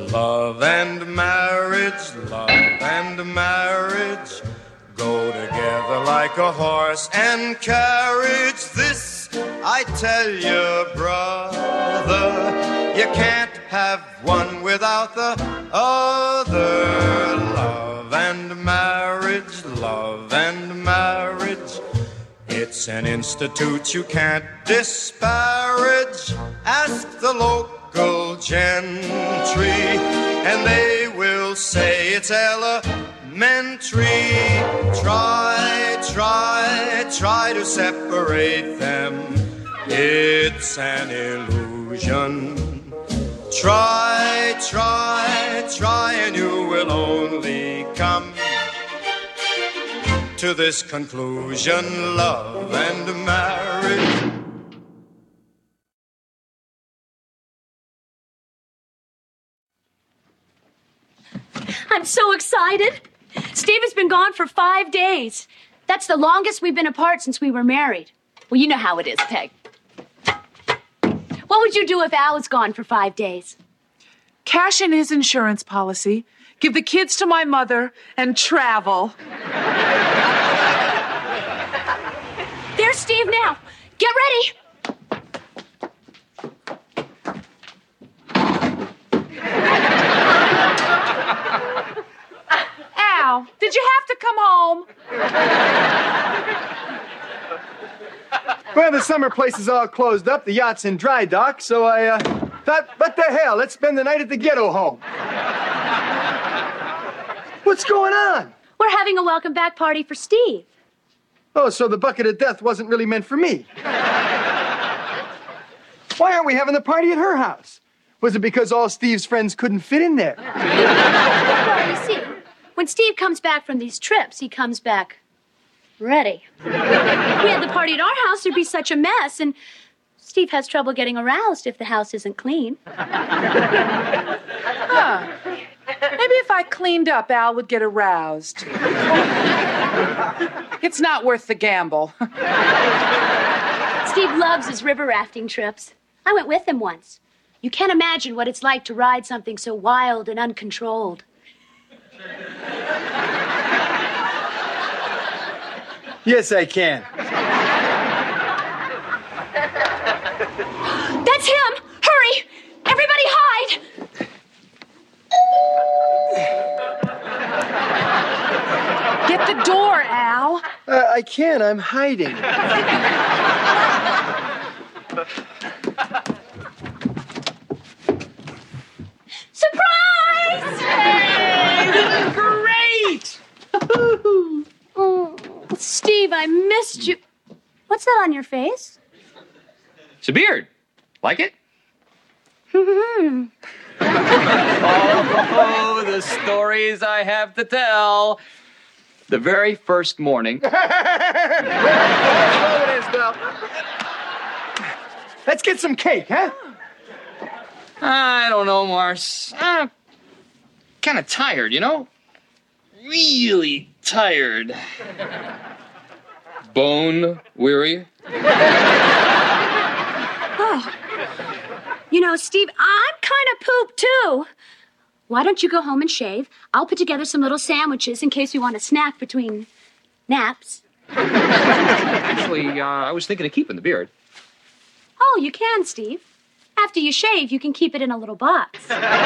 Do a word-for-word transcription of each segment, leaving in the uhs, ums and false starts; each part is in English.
Love and marriage, love and marriage go together like a horse and carriage. This I tell you, brother, you can't have one without the other. Love and marriage, love and marriage, it's an institute you can't disparage. Ask the local gentry, and they will say it's elementary. Try, try, try to separate them. It's an illusion. Try, try, try, and you will only come to this conclusion: love and marriage. I'm so excited. Steve has been gone for five days. That's the longest we've been apart since we were married. Well, you know how it is, Peg. What would you do if Al was gone for five days? Cash in his insurance policy, give the kids to my mother, and travel. There's Steve now. Get ready. Al, did you have to come home? Well, the summer place is all closed up. The yacht's in dry dock, so I uh, thought, what the hell? Let's spend the night at the ghetto home. What's going on? We're having a welcome back party for Steve. Oh, so the bucket of death wasn't really meant for me. Why aren't we having the party at her house? Was it because all Steve's friends couldn't fit in there? Well, you see, when Steve comes back from these trips, he comes back ready. If we had the party at our house, there'd be such a mess, and Steve has trouble getting aroused if the house isn't clean. Huh. Maybe if I cleaned up, Al would get aroused. It's not worth the gamble. Steve loves his river rafting trips. I went with him once. You can't imagine what it's like to ride something so wild and uncontrolled. Yes, I can. That's him! Hurry! Everybody hide! Get the door, Al. Uh, I can't. I'm hiding. Surprise! Hey, this is great! Oh, Steve, I missed you. What's that on your face? It's a beard. Like it? Hmm. Oh, the stories I have to tell. The very first morning. That's all it is, Bill. Let's get some cake, huh? I don't know, Mars. I'm kind of tired, you know? Really tired. Bone weary. Oh. You know, Steve, I'm kind of pooped, too. Why don't you go home and shave? I'll put together some little sandwiches in case we want a snack between naps. Actually, uh, I was thinking of keeping the beard. Oh, you can, Steve. After you shave, you can keep it in a little box.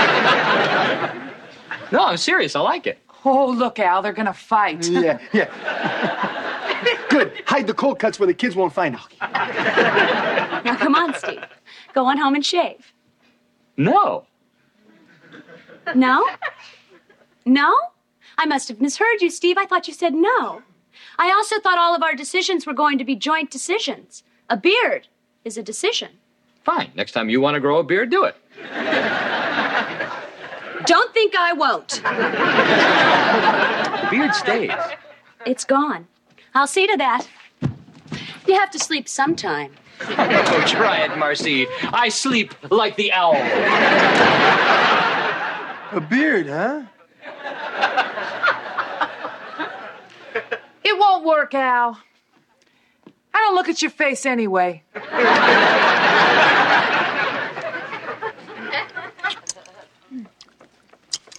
No, I'm serious. I like it. Oh, look, Al, they're gonna fight. Yeah, yeah. Good. Hide the cold cuts where the kids won't find out. Now, come on, Steve. Go on home and shave. No. No? No? I must have misheard you, Steve. I thought you said no. I also thought all of our decisions were going to be joint decisions. A beard is a decision. Fine. Next time you want to grow a beard, do it. Don't think I won't. The beard stays. It's gone. I'll see to that. You have to sleep sometime. Oh, try it, Marcy. I sleep like the owl. A beard, huh? It won't work, Al. I don't look at your face anyway.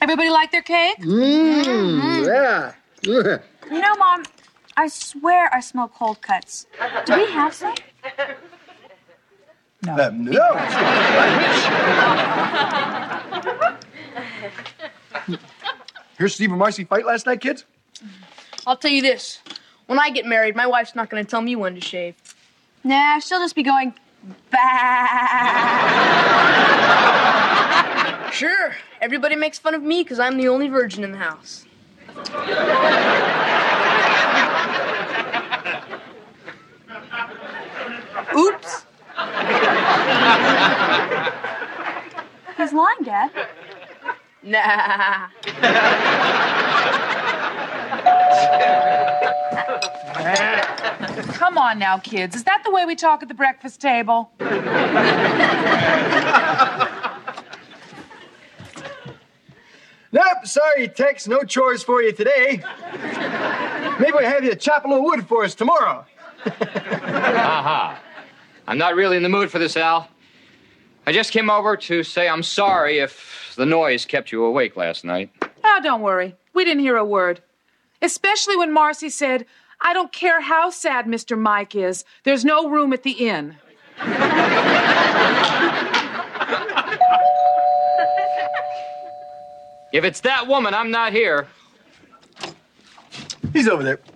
Everybody like their cake? Mmm, yeah. You know, Mom, I swear I smell cold cuts. Do we have some? No. Uh, no. Here's Steve and Marcy fight last night, kids? I'll tell you this. When I get married, my wife's not going to tell me when to shave. Nah, she'll just be going, bah. Sure, everybody makes fun of me because I'm the only virgin in the house. Oops. He's lying, Dad. Nah. Come on now, kids. Is that the way we talk at the breakfast table? Nope, sorry, Tex, no chores for you today. Maybe we'll have you chop a little wood for us tomorrow. Aha. I'm not really in the mood for this, Al. I just came over to say I'm sorry if the noise kept you awake last night. Oh, don't worry. We didn't hear a word. Especially when Marcy said, I don't care how sad Mister Mike is. There's no room at the inn. If it's that woman, I'm not here. He's over there.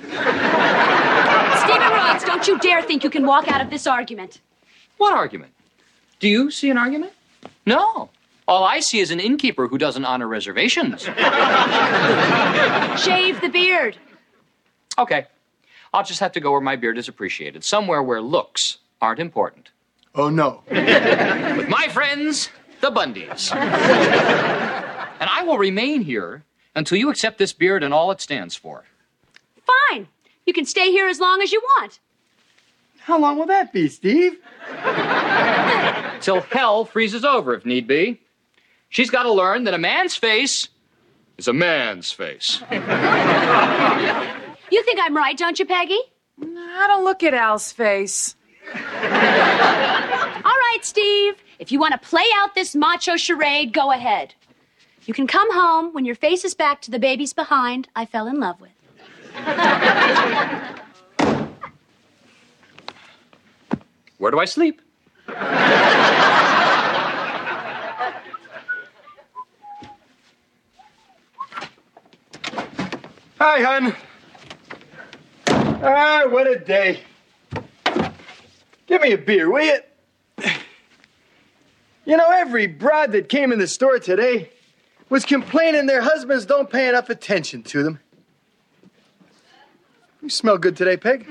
Stephen Rhodes, don't you dare think you can walk out of this argument. What argument? Do you see an argument? No. All I see is an innkeeper who doesn't honor reservations. Shave the beard. Okay. I'll just have to go where my beard is appreciated. Somewhere where looks aren't important. Oh, no. With my friends, the Bundys. And I will remain here until you accept this beard and all it stands for. Fine. You can stay here as long as you want. How long will that be, Steve? Till hell freezes over, if need be. She's got to learn that a man's face is a man's face. You think I'm right, don't you, Peggy? I don't look at Al's face. All right, Steve. If you want to play out this macho charade, go ahead. You can come home when your face is back to the babies behind I fell in love with. Where do I sleep? Hi, hon. Ah, what a day. Give me a beer, will you? You know, every broad that came in the store today was complaining their husbands don't pay enough attention to them. You smell good today, Peg.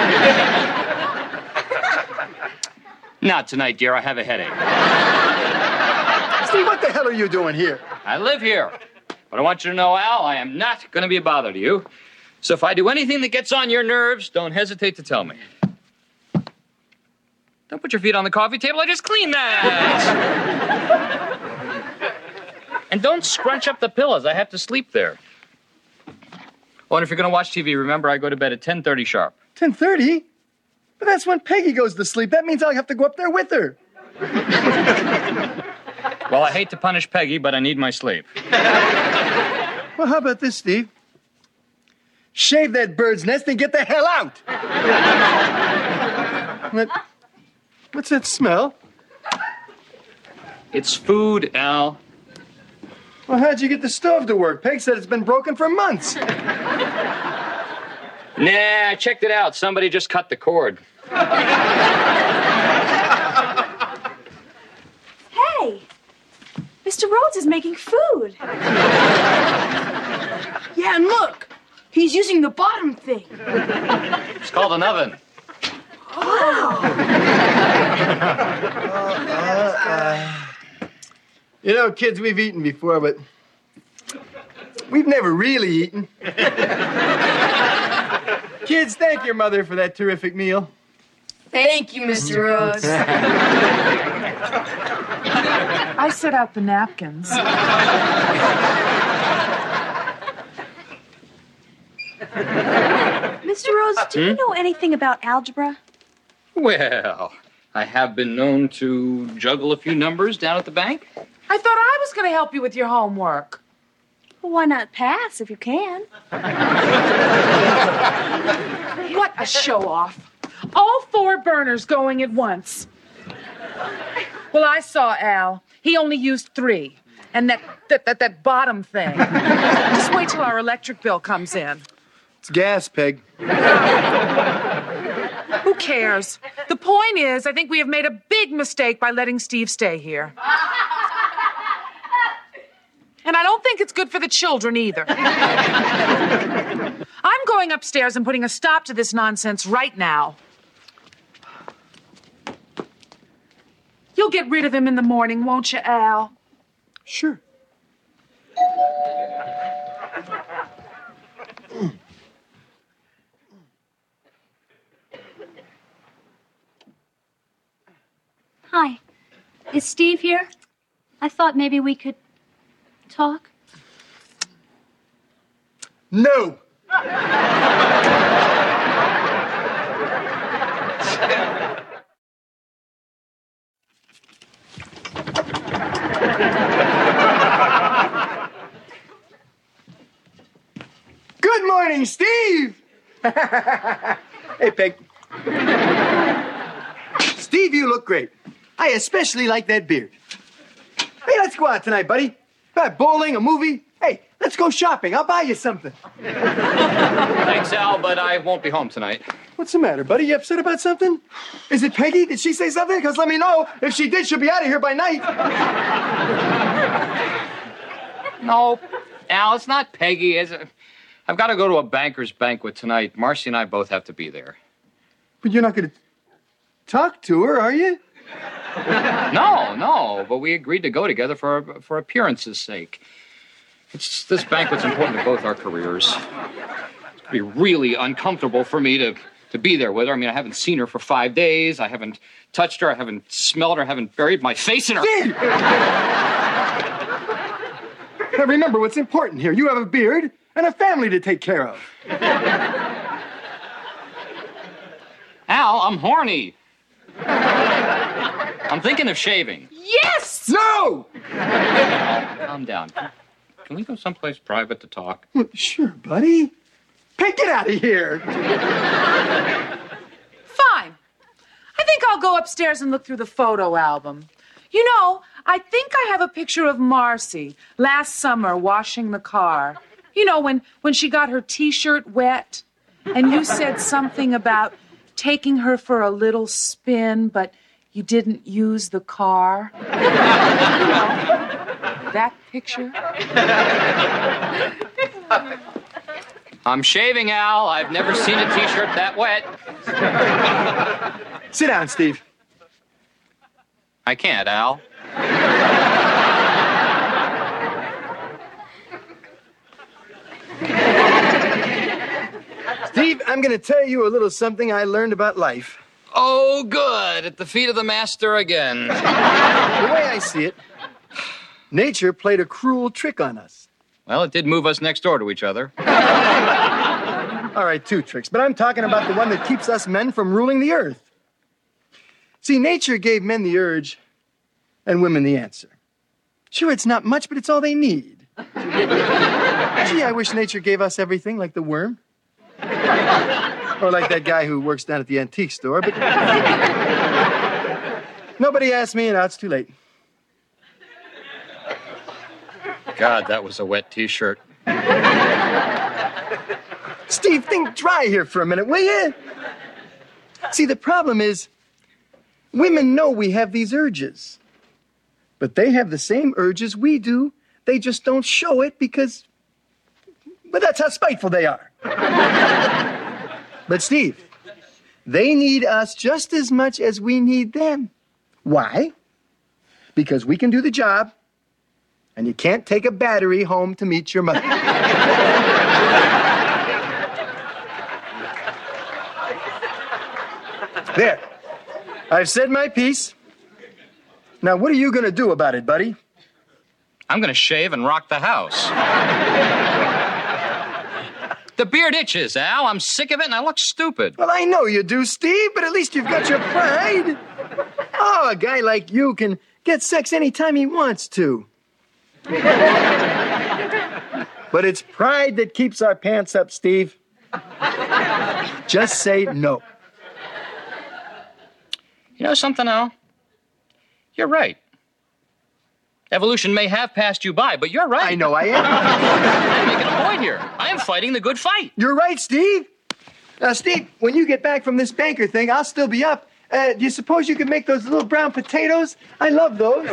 Not tonight, dear. I have a headache. Steve, what the hell are you doing here? I live here. But I want you to know, Al, I am not going to be a bother to you. So if I do anything that gets on your nerves, don't hesitate to tell me. Don't put your feet on the coffee table. I just cleaned that. And don't scrunch up the pillows. I have to sleep there. Oh, and if you're going to watch T V, remember I go to bed at ten thirty sharp. ten thirty? But that's when Peggy goes to sleep. That means I'll have to go up there with her. Well, I hate to punish Peggy, but I need my sleep. Well, how about this, Steve? Shave that bird's nest and get the hell out. What? What's that smell? It's food, Al. Well, how'd you get the stove to work? Peg said it's been broken for months. Nah, I checked it out. Somebody just cut the cord. Hey, Mister Rhodes is making food. Yeah, and look, he's using the bottom thing. It's called an oven. You know, kids, we've eaten before, but we've never really eaten. Kids, thank your mother for that terrific meal. Thank you, Mister Rhodes. I set out the napkins. Mister Rhodes, do you know anything about algebra? Well, I have been known to juggle a few numbers down at the bank. I thought I was going to help you with your homework. Well, why not pass if you can? What a show-off. All four burners going at once. Well, I saw Al. He only used three. And that, that, that, that bottom thing. Just wait till our electric bill comes in. It's gas, Peg. Who cares? The point is, I think we have made a big mistake by letting Steve stay here. And I don't think it's good for the children either. I'm going upstairs and putting a stop to this nonsense right now. You'll get rid of him in the morning, won't you, Al? Sure. Hi. Is Steve here? I thought maybe we could talk. No. Good morning, Steve. Hey, Peg. Steve, you look great. I especially like that beard. Hey, let's go out tonight, buddy. Uh, bowling, a movie. Hey, let's go shopping. I'll buy you something. Thanks, Al, but I won't be home tonight. What's the matter, buddy? You upset about something? Is it Peggy? Did she say something? Because let me know. If she did, she'll be out of here by night. No, Al, it's not Peggy. It's a... I've got to go to a banker's banquet tonight. Marcy and I both have to be there. But you're not going to talk to her, are you? No, no, but we agreed to go together for for appearances' sake. It's this banquet's important to both our careers. It'd be really uncomfortable for me to, to be there with her. I mean, I haven't seen her for five days. I haven't touched her. I haven't smelled her. I haven't buried my face in her. Steve! Now remember what's important here. You have a beard and a family to take care of. Al, I'm horny. I'm thinking of shaving. Yes! No! Calm down. Can we go someplace private to talk? Well, sure, buddy. Hey, get out of here. Fine. I think I'll go upstairs and look through the photo album. You know, I think I have a picture of Marcy last summer washing the car. You know, when, when she got her T-shirt wet, and you said something about taking her for a little spin, but you didn't use the car. You know, that picture. I'm shaving, Al. I've never seen a T-shirt that wet. Sit down, Steve. I can't, Al. Steve, I'm going to tell you a little something I learned about life. Oh, good. At the feet of the master again. The way I see it, nature played a cruel trick on us. Well, it did move us next door to each other. All right, two tricks, but I'm talking about the one that keeps us men from ruling the earth. See, nature gave men the urge and women the answer. Sure, it's not much, but it's all they need. Gee, I wish nature gave us everything like the worm. Or like that guy who works down at the antique store, but nobody asked me, and now it's too late. God, that was a wet T-shirt. Steve, think dry here for a minute, will you? See, the problem is, women know we have these urges. But they have the same urges we do. They just don't show it because... But that's how spiteful they are. But Steve, they need us just as much as we need them. Why? Because we can do the job, and you can't take a battery home to meet your mother. There. I've said my piece. Now, what are you going to do about it, buddy? I'm going to shave and rock the house. The beard itches, Al. I'm sick of it, and I look stupid. Well, I know you do, Steve, but at least you've got your pride. Oh, a guy like you can get sex anytime he wants to. But it's pride that keeps our pants up, Steve. Just say no. You know something, Al? You're right. Evolution may have passed you by, but you're right. I know I am. I'm making a point here. I am fighting the good fight. You're right, Steve. Now, Steve, when you get back from this banker thing, I'll still be up. Uh, do you suppose you could make those little brown potatoes? I love those.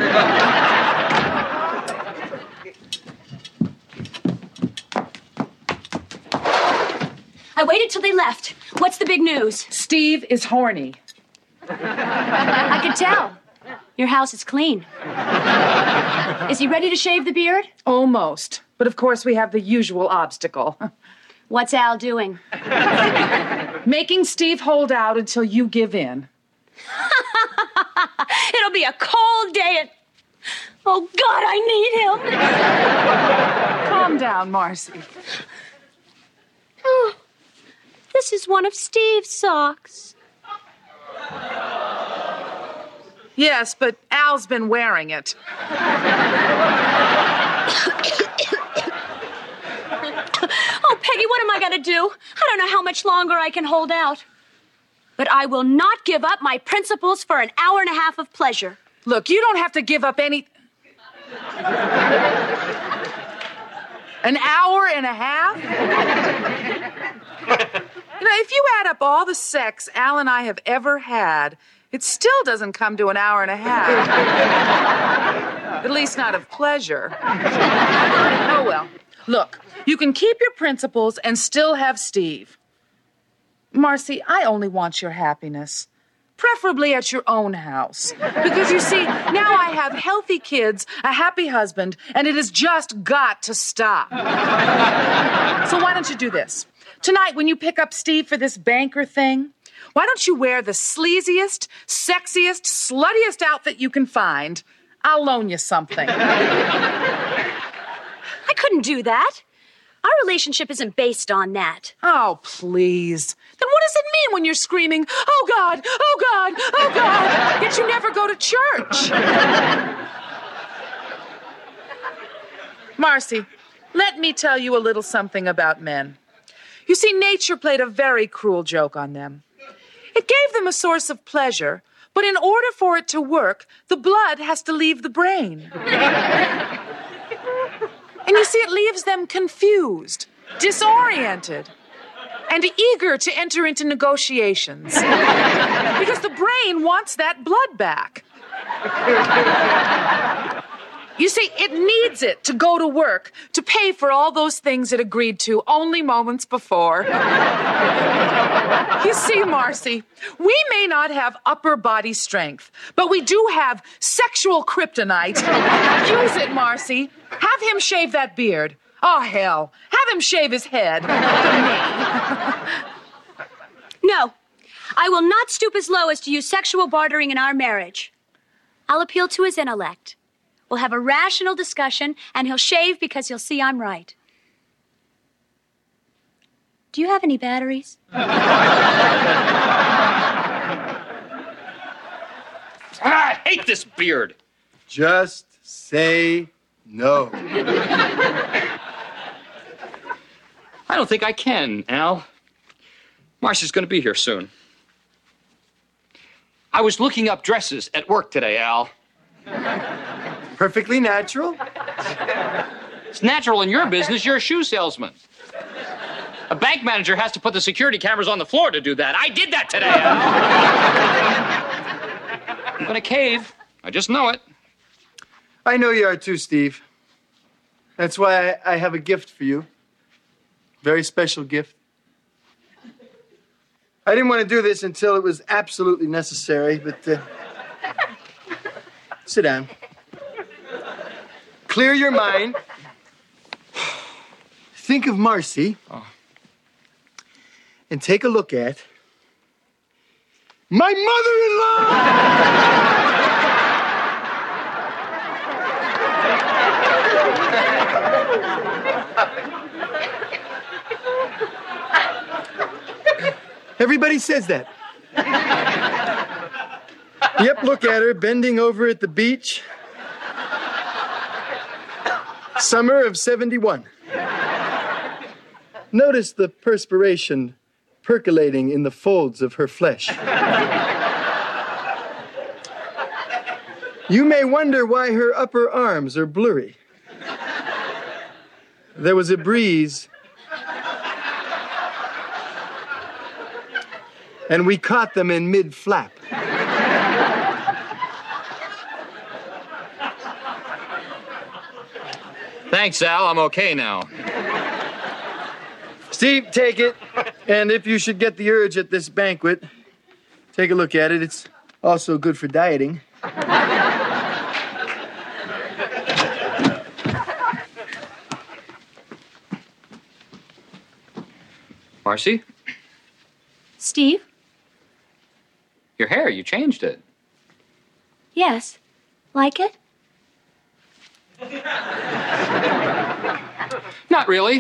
I waited till they left. What's the big news? Steve is horny. I could tell. Your house is clean. Is he ready to shave the beard? Almost. But of course, we have the usual obstacle. What's Al doing? Making Steve hold out until you give in. It'll be a cold day and... Oh, God, I need him. Calm down, Marcy. Oh, this is one of Steve's socks. Yes, but Al's been wearing it. Oh, Peggy, what am I going to do? I don't know how much longer I can hold out. But I will not give up my principles for an hour and a half of pleasure. Look, you don't have to give up any... An hour and a half? You know, if you add up all the sex Al and I have ever had, it still doesn't come to an hour and a half. At least not of pleasure. Oh, well. Look, you can keep your principles and still have Steve. Marcy, I only want your happiness. Preferably at your own house. Because you see, now I have healthy kids, a happy husband, and it has just got to stop. So why don't you do this? Tonight, when you pick up Steve for this banker thing, why don't you wear the sleaziest, sexiest, sluttiest outfit you can find? I'll loan you something. I couldn't do that. Our relationship isn't based on that. Oh, please. Then what does it mean when you're screaming, oh, God, oh, God, oh, God, yet you never go to church? Marcy, let me tell you a little something about men. You see, nature played a very cruel joke on them. It gave them a source of pleasure, but in order for it to work, the blood has to leave the brain. And you see, it leaves them confused, disoriented, and eager to enter into negotiations. Because the brain wants that blood back. You see, it needs it to go to work, to pay for all those things it agreed to only moments before. You see, Marcy, we may not have upper body strength, but we do have sexual kryptonite. Use it, Marcy. Have him shave that beard. Oh, hell. Have him shave his head. No, I will not stoop as low as to use sexual bartering in our marriage. I'll appeal to his intellect. We'll have a rational discussion, and he'll shave because he'll see I'm right. Do you have any batteries? I hate this beard. Just say no. I don't think I can, Al. Marcy's going to be here soon. I was looking up dresses at work today, Al. Perfectly natural. It's natural in your business. You're a shoe salesman. A bank manager has to put the security cameras on the floor to do that. I did that today, Al. I'm going to cave. I just know it. I know you are too, Steve. That's why I, I have a gift for you. Very special gift. I didn't want to do this until it was absolutely necessary, but uh, sit down. Clear your mind. Think of Marcy. Oh. And take a look at my mother-in-law! Everybody says that. Yep, look at her, bending over at the beach. Summer of seventy-one. Notice the perspiration percolating in the folds of her flesh. You may wonder why her upper arms are blurry. There was a breeze, and we caught them in mid-flap. Thanks, Al. I'm okay now. Steve, take it. And if you should get the urge at this banquet, take a look at it. It's also good for dieting. Marcy, Steve? your hair, you changed it. Yes. Like it? Not really.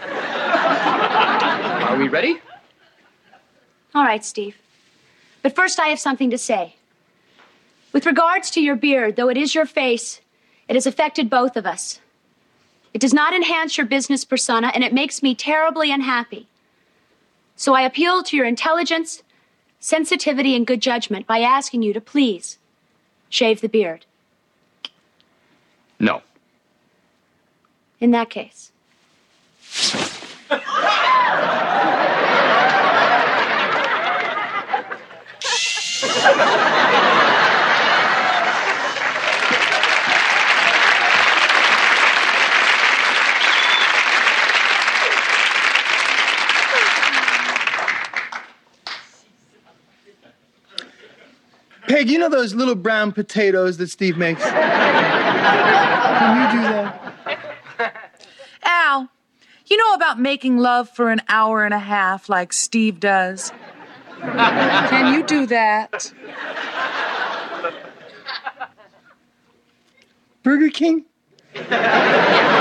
Are we ready? All right, Steve. But first, I have something to say. With regards to your beard, though it is your face, it has affected both of us. It does not enhance your business persona, and it makes me terribly unhappy. So I appeal to your intelligence, sensitivity, and good judgment by asking you to please shave the beard. No. In that case. Peg, you know those little brown potatoes that Steve makes? Can you do that? Al, you know about making love for an hour and a half like Steve does? Can you do that? Burger King?